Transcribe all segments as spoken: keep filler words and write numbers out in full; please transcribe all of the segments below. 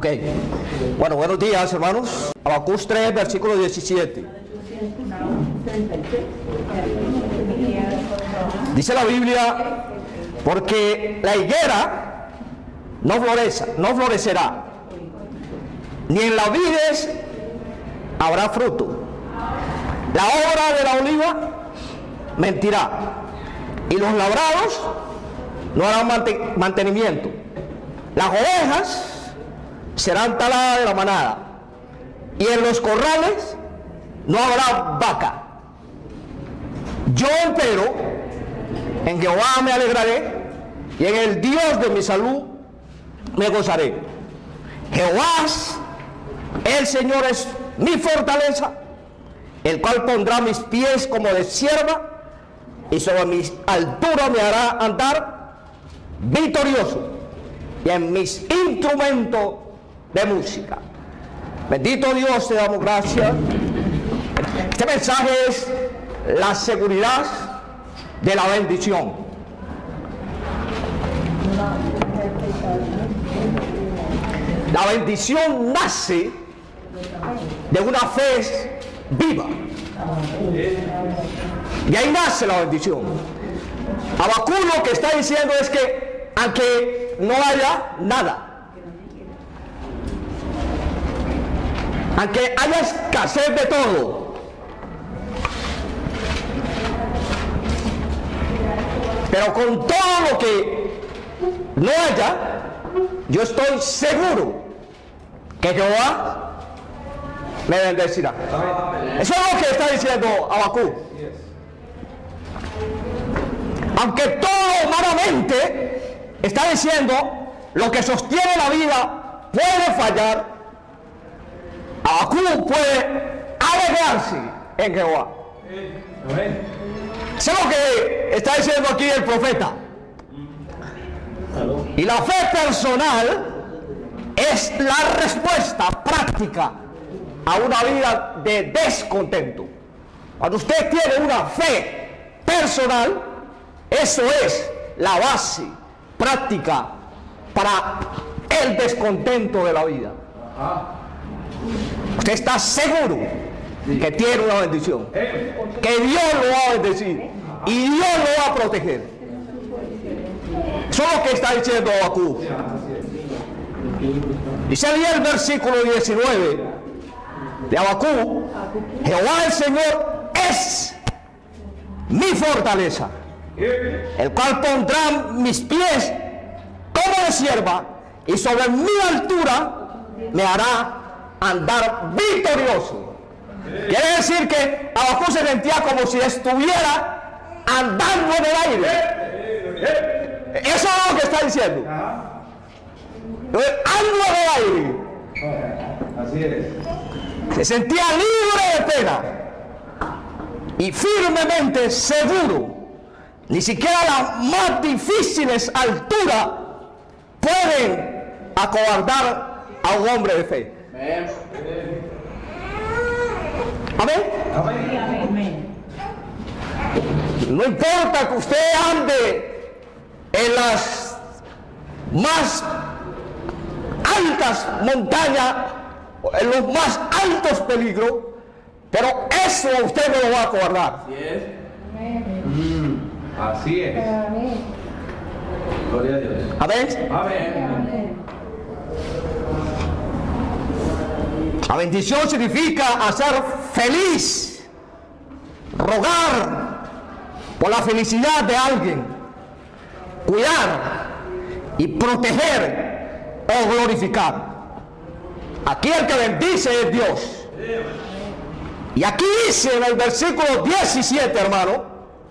Ok. Bueno, buenos días, hermanos. Habacuc tres, versículo diecisiete. Dice la Biblia, porque la higuera no florece, no florecerá, ni en las vides habrá fruto. La obra de la oliva mentirá, y los labrados no harán mantenimiento. Las ovejas serán taladas de la manada, y en los corrales no habrá vaca. Yo, empero, en Jehová me alegraré, y en el Dios de mi salud me gozaré. Jehová, el Señor, es mi fortaleza, el cual pondrá mis pies como de sierva, y sobre mi altura me hará andar victorioso, y en mis instrumentos de música. Bendito Dios, te damos gracias. Este mensaje es la seguridad de la bendición. La bendición nace de una fe viva. Y ahí nace la bendición. Habacuc lo que está diciendo es que aunque no haya nada, aunque haya escasez de todo, pero con todo lo que no haya, yo estoy seguro que Jehová me bendecirá. Eso es lo que está diciendo Habacuc. Aunque todo humanamente está diciendo lo que sostiene la vida puede fallar, Habacuc puede alegrarse en Jehová. Eso es lo que está diciendo aquí el profeta. Y la fe personal es la respuesta práctica a una vida de descontento. Cuando usted tiene una fe personal, eso es la base práctica para el descontento de la vida. Usted está seguro que tiene una bendición, que Dios lo va a bendecir y Dios lo va a proteger. Eso es lo que está diciendo Habacuc. Dice ahí el versículo diecinueve de Habacuc: Jehová el Señor es mi fortaleza, el cual pondrá mis pies como de sierva, y sobre mi altura me hará andar victorioso. Quiere decir que Habacuc se sentía como si estuviera andando en el aire. Eso es lo que está diciendo. Ando en el aire. Así es. Se sentía libre de pena y firmemente seguro. Ni siquiera las más difíciles alturas pueden acobardar a un hombre de fe. Amén. Amén. No importa que usted ande en las más altas montañas, en los más altos peligros, pero eso a usted no lo va a acobardar. Así es. Mm, así es. Gloria a Dios. Amén. Amén. La bendición significa hacer feliz, rogar por la felicidad de alguien, cuidar y proteger o glorificar. Aquí el que bendice es Dios. Y aquí dice en el versículo diecisiete, hermano,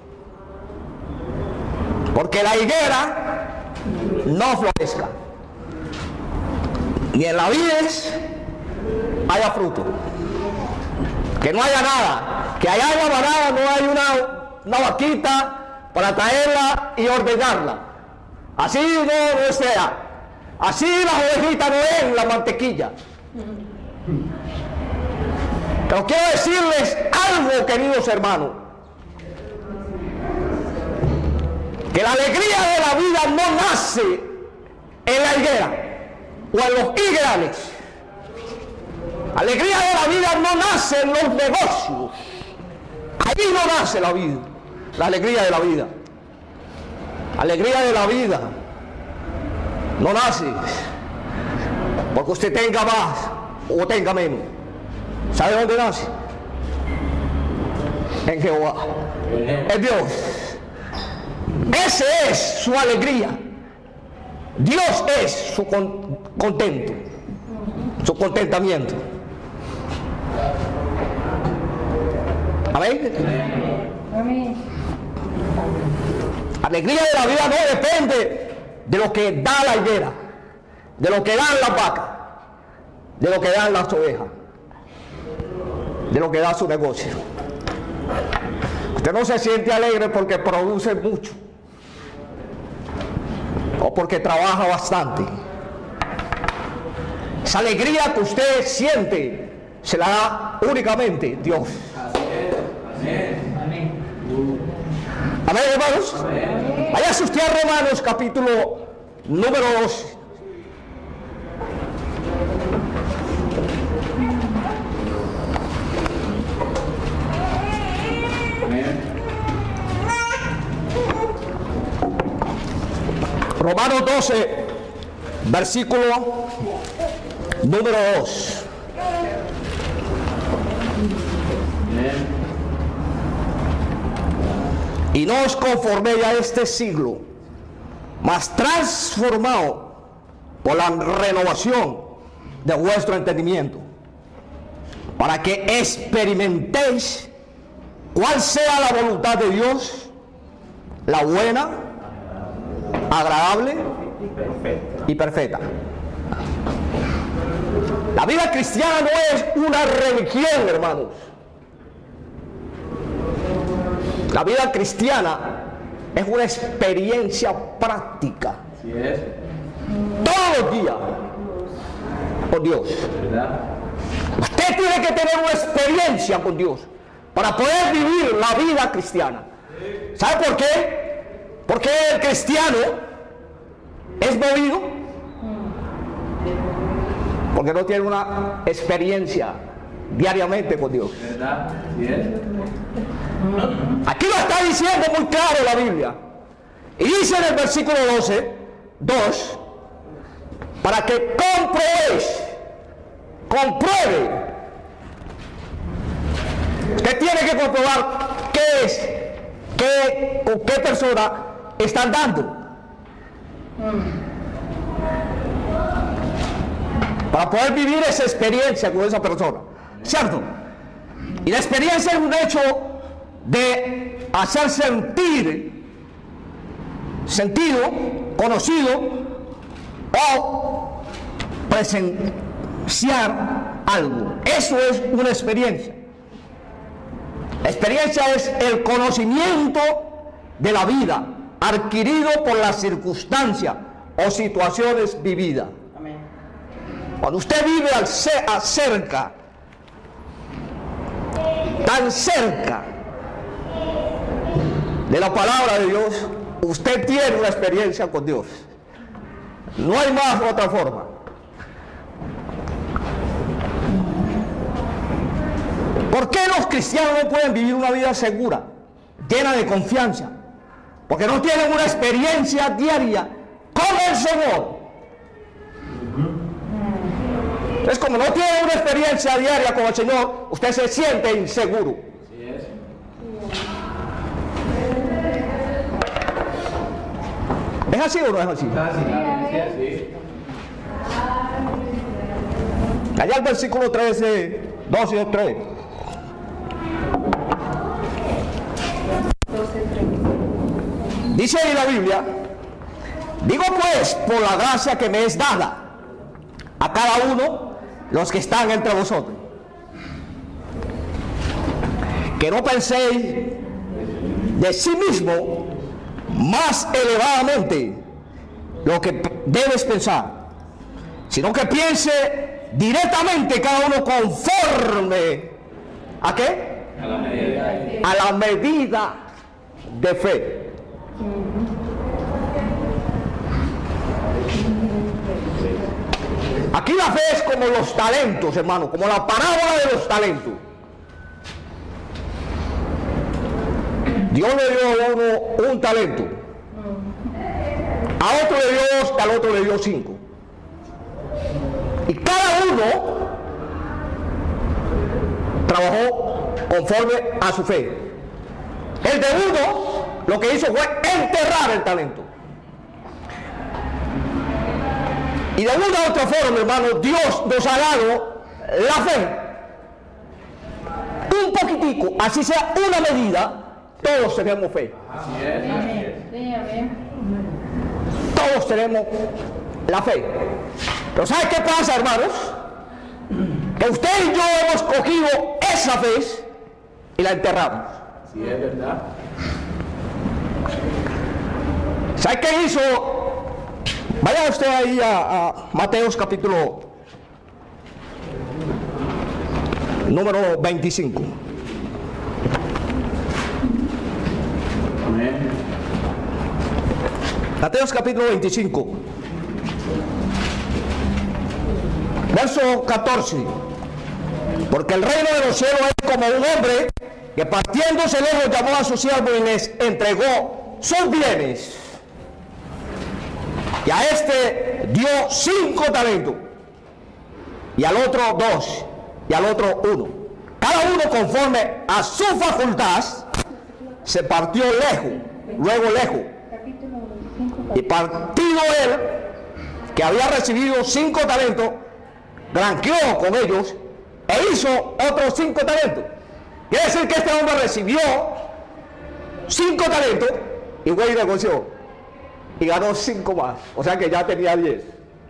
porque la higuera no florezca, ni en la vides haya fruto, que no haya nada, que allá en la manada no hay una, una vaquita para traerla y ordeñarla. Así no, no sea. Así las ovejitas no es la mantequilla. Pero quiero decirles algo, queridos hermanos, que la alegría de la vida no nace en la higuera. o en los higuerales. Alegría de la vida no nace en los negocios. Ahí no nace la vida, la alegría de la vida. Alegría de la vida no nace porque usted tenga más o tenga menos. ¿Sabe dónde nace? En Jehová, en Dios. Esa es su alegría. Dios es su con, contento, su contentamiento. Amén. Amén. Alegría de la vida no depende de lo que da la higuera, de lo que dan las vacas, de lo que dan las ovejas, de lo que da su negocio. Usted no se siente alegre porque produce mucho o porque trabaja bastante. Esa alegría que usted siente se la da únicamente Dios. Amén. Amén, hermanos. Vaya usted a Romanos capítulo número doce. Romanos doce, versículo número dos. Y no os conforméis a este siglo, mas transformado por la renovación de vuestro entendimiento, para que experimentéis cuál sea la voluntad de Dios, la buena, agradable y perfecta. La vida cristiana no es una religión, hermanos. La vida cristiana es una experiencia práctica. Así es. Todos los días con Dios. ¿Verdad? Usted tiene que tener una experiencia con Dios para poder vivir la vida cristiana. ¿Sabe por qué? Porque el cristiano es movido porque no tiene una experiencia diariamente con Dios. ¿Verdad? Así es. Aquí lo está diciendo muy claro la Biblia. Y dice en el versículo doce, dos, para que comprobéis, compruebe. Usted tiene que comprobar qué es, qué, con qué persona están dando. Para poder vivir esa experiencia con esa persona. ¿Cierto? Y la experiencia es un hecho de hacer sentir, sentido, conocido o presenciar algo. Eso es una experiencia. La experiencia es el conocimiento de la vida adquirido por las circunstancias o situaciones vividas. Cuando usted vive al ce- acerca, tan cerca de la palabra de Dios, usted tiene una experiencia con Dios. No hay más otra forma. ¿Por qué los cristianos no pueden vivir una vida segura, llena de confianza? Porque no tienen una experiencia diaria con el Señor. Es como no tiene una experiencia diaria con el Señor, usted se siente inseguro. Así es. ¿Es así o no es así? Así es. Sí. Allá el versículo trece, doce y tres. Dice ahí la Biblia: digo pues, por la gracia que me es dada a cada uno los que están entre vosotros, que no penséis de sí mismo más elevadamente lo que debes pensar, sino que piense directamente cada uno conforme ¿a qué? A la medida. A la medida de fe. Aquí la fe es como los talentos, hermano, como la parábola de los talentos. Dios le dio a uno un talento, a otro le dio dos, al otro le dio cinco. Y cada uno trabajó conforme a su fe. El de uno lo que hizo fue enterrar el talento. Y de una u otra forma, hermano, Dios nos ha dado la fe. Un poquitico, así sea una medida, todos tenemos fe. Así es, así es. Todos tenemos la fe. Pero ¿sabe qué pasa, hermanos? Que usted y yo hemos cogido esa fe y la enterramos. Sí, es verdad. ¿Sabe qué hizo? Vaya usted ahí a, a Mateos capítulo número veinticinco. Amén. Mateos capítulo veinticinco. Verso catorce. Porque el reino de los cielos es como un hombre que partiéndose lejos llamó a sus siervos y les entregó sus bienes. Y a este dio cinco talentos, y al otro dos, y al otro uno. Cada uno conforme a su facultad se partió lejos, luego lejos. Y partido él, que había recibido cinco talentos, granjeó con ellos e hizo otros cinco talentos. Quiere decir que este hombre recibió cinco talentos y fue y negoció y ganó cinco más, o sea que ya tenía diez.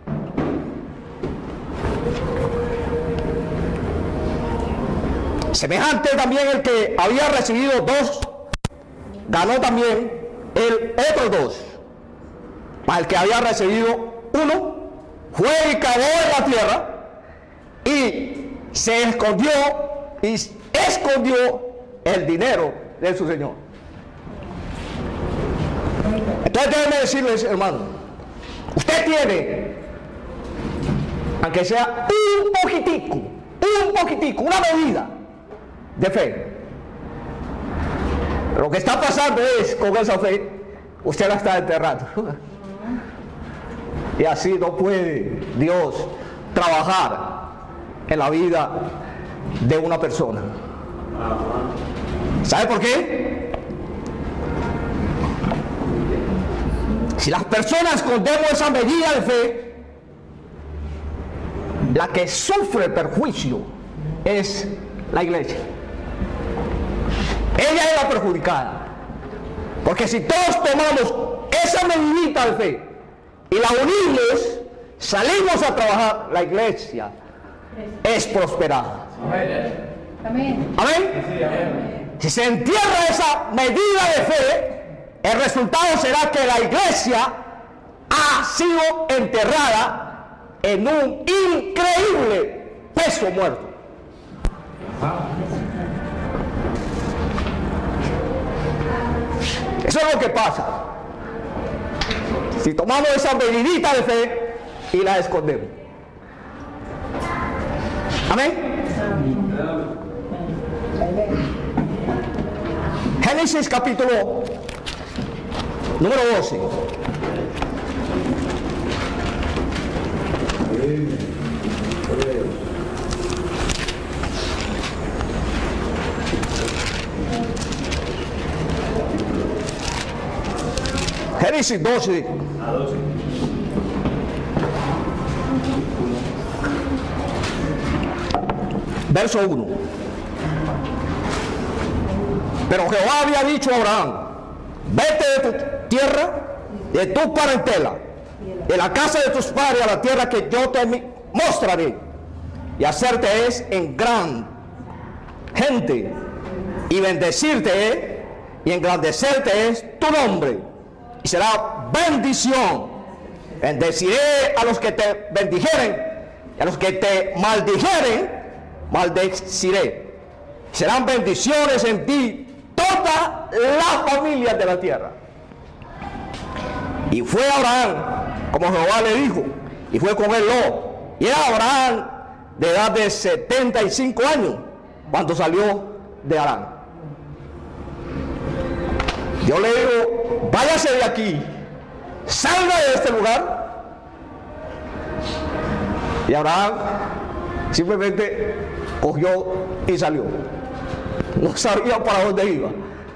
Semejante también el que había recibido dos, ganó también el otro dos. Para el que había recibido uno, fue y cavó en la tierra y se escondió y escondió el dinero de su señor. Entonces déjenme decirles, hermano, usted tiene, aunque sea un poquitico, un poquitico, una medida de fe. Lo que está pasando es, con esa fe, usted la está enterrando. Y así no puede Dios trabajar en la vida de una persona. ¿Sabe por qué? Si las personas escondemos esa medida de fe, la que sufre perjuicio es la iglesia. Ella es la perjudicada. Porque si todos tomamos esa medidita de fe y la unimos, salimos a trabajar, la iglesia es prosperada. Amén. ¿Amén? Si se entierra esa medida de fe, el resultado será que la iglesia ha sido enterrada en un increíble peso muerto. Eso es lo que pasa si tomamos esa medidita de fe y la escondemos. Amén. Génesis capítulo número doce. Génesis doce. Verso uno. Pero Jehová había dicho a Abraham: vete de tu tierra, de tu parentela, de la casa de tus padres, a la tierra que yo te mostraré, y hacerte es en gran gente, y bendecirte y engrandecerte es tu nombre, y será bendición. Bendeciré a los que te bendijeren, y a los que te maldijeren maldeciré. Serán bendiciones en ti toda la familia de la tierra. Y fue Abraham como Jehová le dijo, y fue con él Lot, Y era Abraham de edad de setenta y cinco años cuando salió de Harán. Yo le digo, váyase de aquí, salga de este lugar. Y Abraham simplemente cogió y salió. No sabía para dónde iba.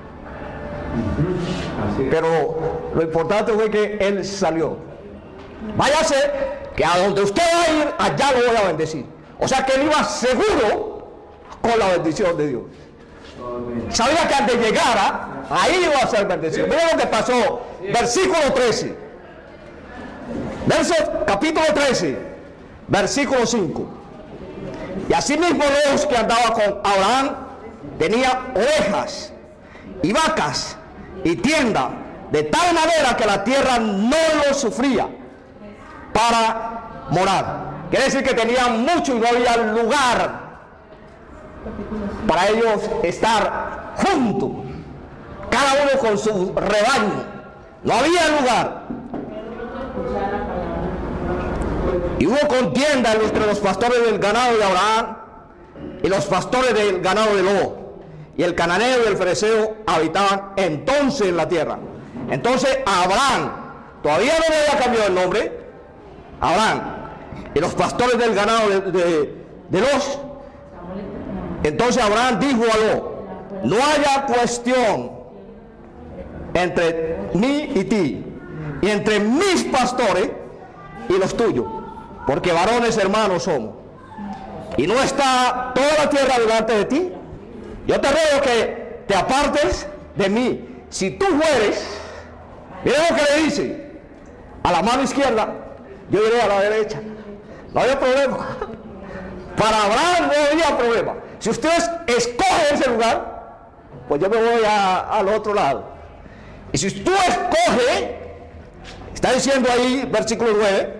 Pero lo importante fue que él salió. Váyase, que a donde usted va a ir, allá lo voy a bendecir. O sea que él iba seguro con la bendición de Dios. Sabía que al de llegar, ahí iba a ser bendecido. Mira lo que pasó, versículo trece. Verso, capítulo trece, versículo cinco. Y asimismo los que andaba con Abraham tenía ovejas y vacas y tienda, de tal manera que la tierra no lo sufría para morar. Quiere decir que tenían mucho y no había lugar para ellos estar juntos, cada uno con su rebaño. No había lugar. Y hubo contienda entre los pastores del ganado de Abraham y los pastores del ganado de Lot. Y el cananeo y el fereceo habitaban entonces en la tierra. Entonces Abraham, todavía no le había cambiado el nombre, Abraham, y los pastores del ganado de, de, de Lot. Entonces Abraham dijo a Lot, no haya cuestión entre mí y ti, y entre mis pastores y los tuyos, porque varones hermanos somos. Y no está toda la tierra delante de ti. Yo te ruego que te apartes de mí. Si tú fueres, mira lo que le dice, a la mano izquierda, yo iré a la derecha. No había problema. Para Abraham no había problema. Si ustedes escogen ese lugar, pues yo me voy a, al otro lado. Y si tú escoges, está diciendo ahí, versículo nueve,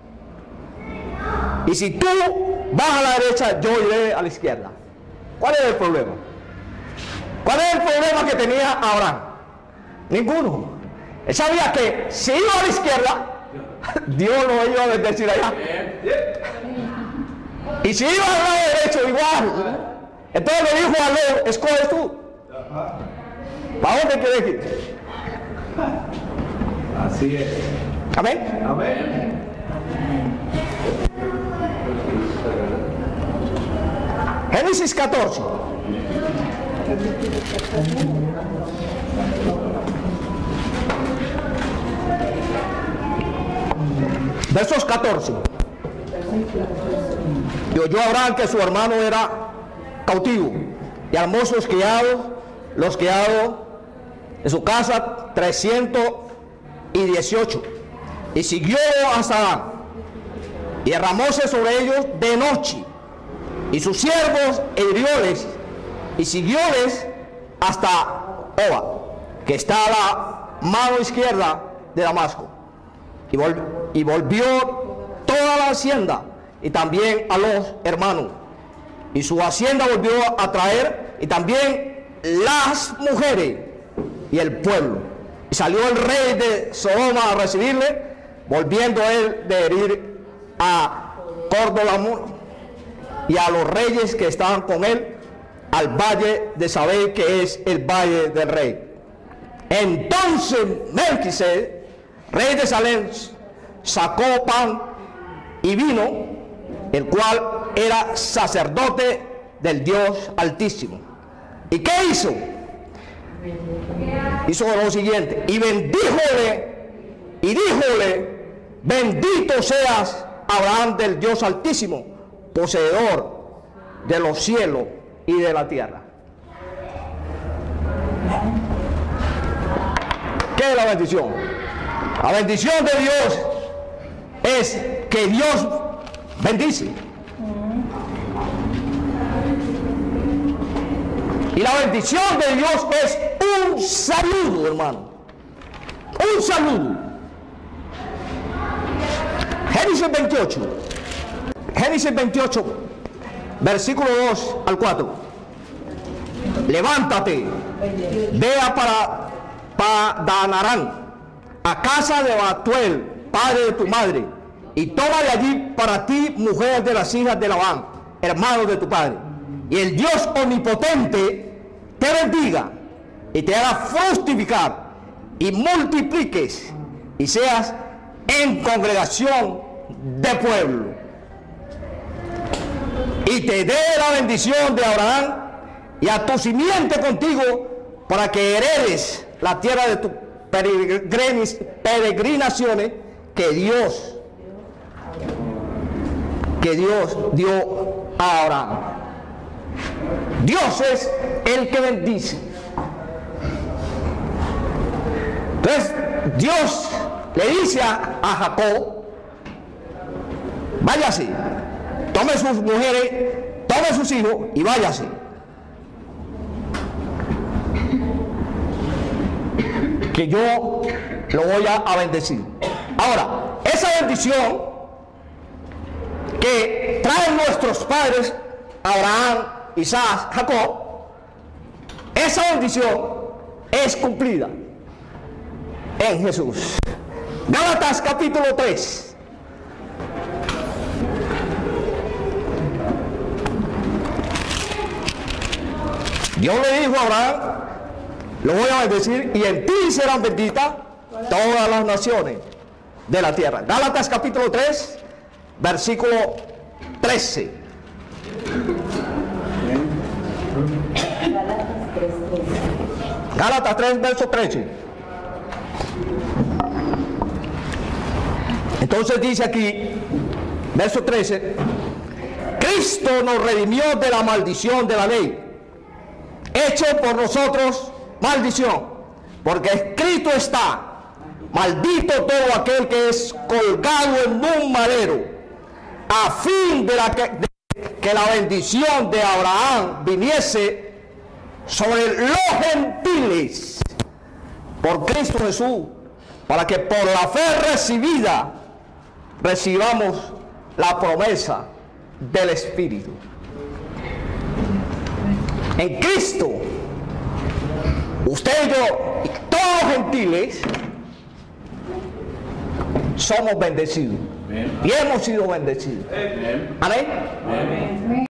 y si tú vas a la derecha, yo iré a la izquierda. ¿Cuál es el problema? ¿Cuál es el problema que tenía Abraham? Ninguno. Él sabía que si iba a la izquierda, Dios lo iba a bendecir allá. Y si iba al lado derecho, igual. Entonces le dijo a Lot, escoges tú. ¿Para dónde quieres ir? Así es. Amén. Amén. Génesis catorce. Versos catorce. Y oyó Abraham que su hermano era cautivo, y armó sus criados, los criados de su casa, trescientos dieciocho, y siguió hasta Dan, y derramóse sobre ellos de noche, y sus siervos e hirióles, y siguióles hasta Oba, que está a la mano izquierda de Damasco, y, vol y volvió toda la hacienda, y también a los hermanos, y su hacienda volvió a traer, y también las mujeres y el pueblo. Y salió el rey de Sodoma a recibirle, volviendo él de herir a Córdoba y a los reyes que estaban con él al valle de Sabé, que es el valle del rey. Entonces Melquisedec, rey de Salem, sacó pan y vino, el cual era sacerdote del Dios Altísimo. ¿Y qué hizo? Hizo lo siguiente, y bendíjole, y díjole, bendito seas, Abraham, del Dios Altísimo, poseedor de los cielos y de la tierra. ¿Qué es la bendición? La bendición de Dios es que Dios bendice. Y la bendición de Dios es un saludo, hermano. Un saludo. Génesis veintiocho. Génesis veintiocho, versículo dos al cuatro. Levántate, vea para Padan Aram, a casa de Batuel, padre de tu madre, y toma de allí para ti mujeres de las hijas de Labán, hermanos de tu padre. Y el Dios omnipotente te bendiga y te haga fructificar y multipliques y seas en congregación de pueblo. Y te dé la bendición de Abraham y a tu simiente contigo para que heredes la tierra de tus peregrinaciones que Dios, que Dios dio a Abraham. Dios es el que bendice. Entonces Dios le dice a, a Jacob: váyase, tome sus mujeres, tome sus hijos y váyase. Que yo lo voy a, a bendecir. Ahora, esa bendición que traen nuestros padres, Abraham, Isaac, Jacob, esa bendición es cumplida en Jesús. Gálatas capítulo tres. Dios le dijo a Abraham: lo voy a bendecir y en ti serán benditas todas las naciones de la tierra. Gálatas capítulo tres, versículo trece. Gálatas tres, verso trece. Entonces dice aquí, verso trece: Cristo nos redimió de la maldición de la ley, hecho por nosotros maldición, porque escrito está: maldito todo aquel que es colgado en un madero, a fin de, la que, de que la bendición de Abraham viniese sobre los gentiles por Cristo Jesús, para que por la fe recibida recibamos la promesa del Espíritu. En Cristo, usted y yo y todos los gentiles somos bendecidos. Amén. Y hemos sido bendecidos. Amén. Amén. Amén.